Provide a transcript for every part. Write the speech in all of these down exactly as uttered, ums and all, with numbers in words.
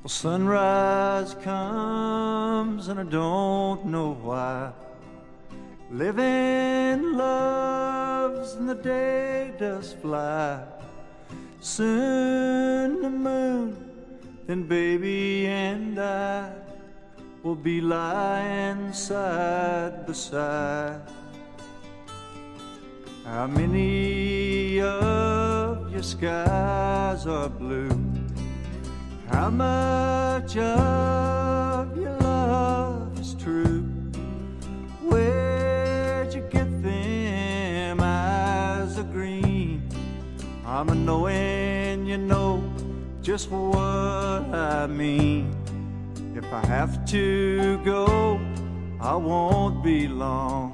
Sunrise comes and I don't know why. Living loves and the day does fly. Soon the moon, then baby and I will be lying side by side. How many of your skies are blue? How much of your love is true? Where'd you get them eyes of green? I'm a knowing you know just what I mean. If I have to go, I won't be long.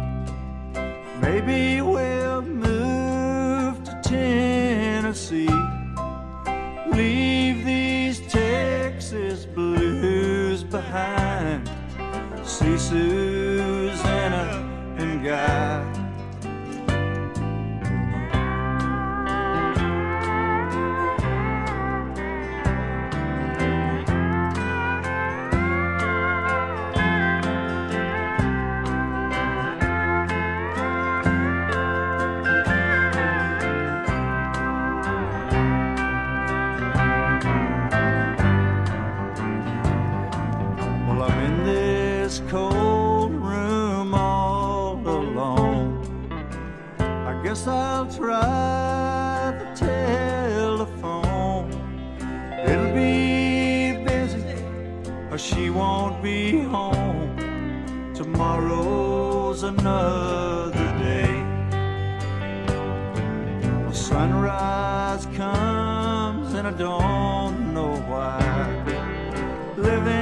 Maybe we'll move to Tennessee, leave these Texas blues behind, see Susanna and Guy. Cold room all alone. I guess I'll try the telephone. It'll be busy or she won't be home. Tomorrow's another day. The sunrise comes and I don't know why. Living